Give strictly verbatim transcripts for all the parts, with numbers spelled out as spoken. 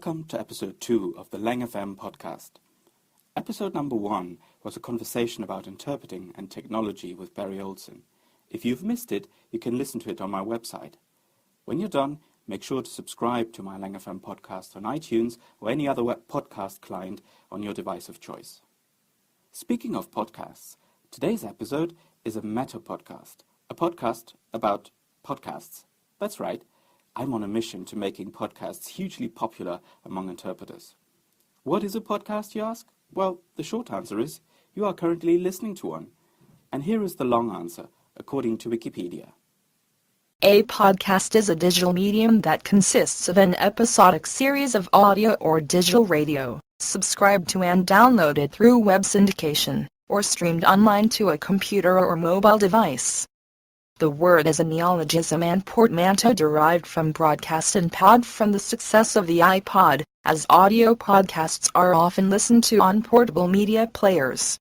Welcome to episode two of the Lang F M podcast. Episode number one was a conversation about interpreting and technology with Barry Olsen. If you've missed it, you can listen to it on my website. When you're done, make sure to subscribe to my Lang F M podcast on iTunes or any other web podcast client on your device of choice. Speaking of podcasts, today's episode is a meta podcast, a podcast about podcasts. That's right. I'm on a mission to making podcasts hugely popular among interpreters. What is a podcast, you ask? Well, the short answer is, you are currently listening to one. And here is the long answer, according to Wikipedia. A podcast is a digital medium that consists of an episodic series of audio or digital radio, subscribed to and downloaded through web syndication, or streamed online to a computer or mobile device. The word is a neologism and portmanteau derived from broadcast and pod from the success of the iPod, as audio podcasts are often listened to on portable media players.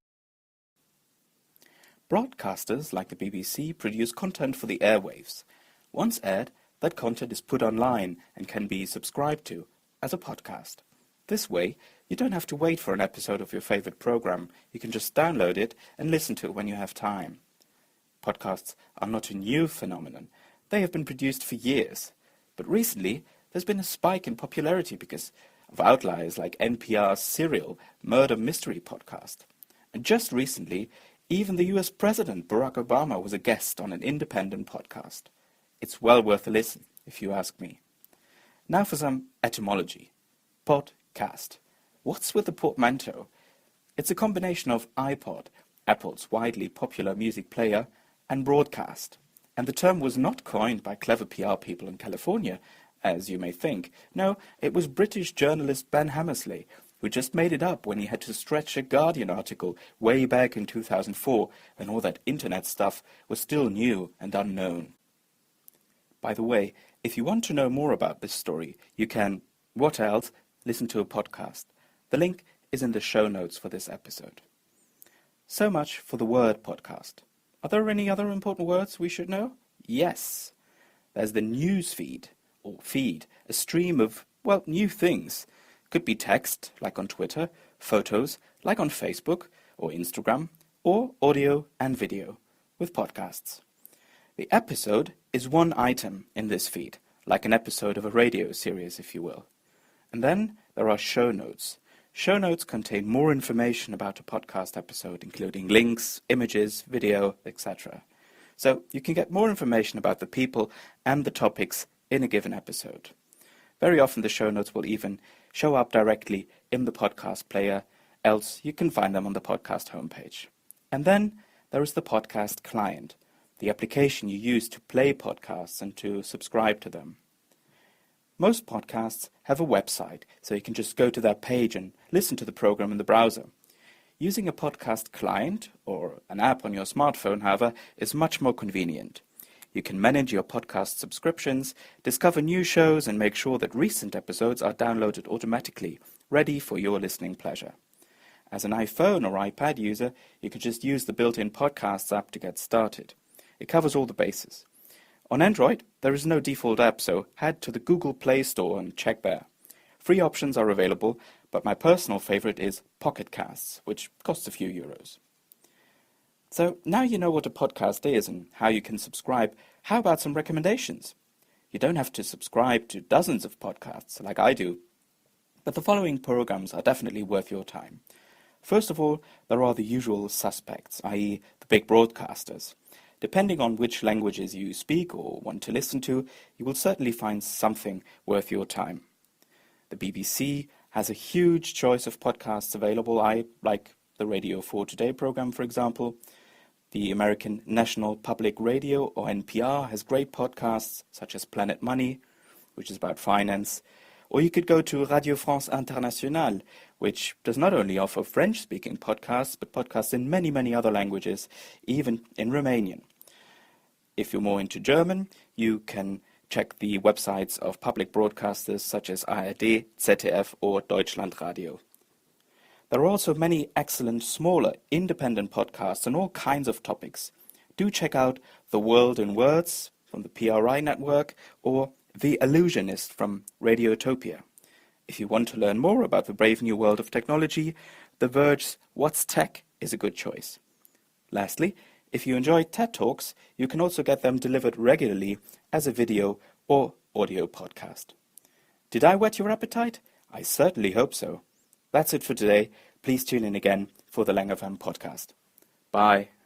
Broadcasters like the B B C produce content for the airwaves. Once aired, that content is put online and can be subscribed to as a podcast. This way, you don't have to wait for an episode of your favorite program. You can just download it and listen to it when you have time. Podcasts are not a new phenomenon. They have been produced for years. But recently, there's been a spike in popularity because of outliers like N P R's Serial Murder Mystery podcast. And just recently, even the U S President Barack Obama was a guest on an independent podcast. It's well worth a listen, if you ask me. Now for some etymology. Podcast. What's with the portmanteau? It's a combination of iPod, Apple's widely popular music player, and broadcast. And the term was not coined by clever P R people in California, as you may think. No, it was British journalist Ben Hammersley, who just made it up when he had to stretch a Guardian article way back in two thousand four, when all that internet stuff was still new and unknown. By the way, if you want to know more about this story, you can, what else, listen to a podcast. The link is in the show notes for this episode. So much for the word podcast. Are there any other important words we should know? Yes. There's the news feed, or feed, a stream of, well, new things. Could be text, like on Twitter, photos, like on Facebook or Instagram, or audio and video, with podcasts. The episode is one item in this feed, like an episode of a radio series, if you will. And then there are show notes. Show notes contain more information about a podcast episode, including links, images, video, et cetera. So you can get more information about the people and the topics in a given episode. Very often the show notes will even show up directly in the podcast player, else you can find them on the podcast homepage. And then there is the podcast client, the application you use to play podcasts and to subscribe to them. Most podcasts have a website, so you can just go to that page and listen to the program in the browser. Using a podcast client, or an app on your smartphone, however, is much more convenient. You can manage your podcast subscriptions, discover new shows, and make sure that recent episodes are downloaded automatically, ready for your listening pleasure. As an iPhone or iPad user, you can just use the built-in Podcasts app to get started. It covers all the bases. On Android, there is no default app, so head to the Google Play Store and check there. Free options are available, but my personal favorite is Pocket Casts, which costs a few euros. So now you know what a podcast is and how you can subscribe. How about some recommendations? You don't have to subscribe to dozens of podcasts like I do, but the following programs are definitely worth your time. First of all, there are the usual suspects, that is the big broadcasters. Depending on which languages you speak or want to listen to, you will certainly find something worth your time. The B B C has a huge choice of podcasts available, I like the Radio four Today program, for example. The American National Public Radio, or N P R, has great podcasts, such as Planet Money, which is about finance. Or you could go to Radio France Internationale, which does not only offer French-speaking podcasts, but podcasts in many, many other languages, even in Romanian. If you're more into German, you can check the websites of public broadcasters such as A R D, Z D F, or Deutschlandradio. There are also many excellent, smaller, independent podcasts on all kinds of topics. Do check out The World in Words from the P R I network, or The Illusionist from Radiotopia. If you want to learn more about the brave new world of technology, The Verge's What's Tech is a good choice. Lastly, if you enjoy TED Talks, you can also get them delivered regularly as a video or audio podcast. Did I whet your appetite? I certainly hope so. That's it for today. Please tune in again for the Langevin podcast. Bye.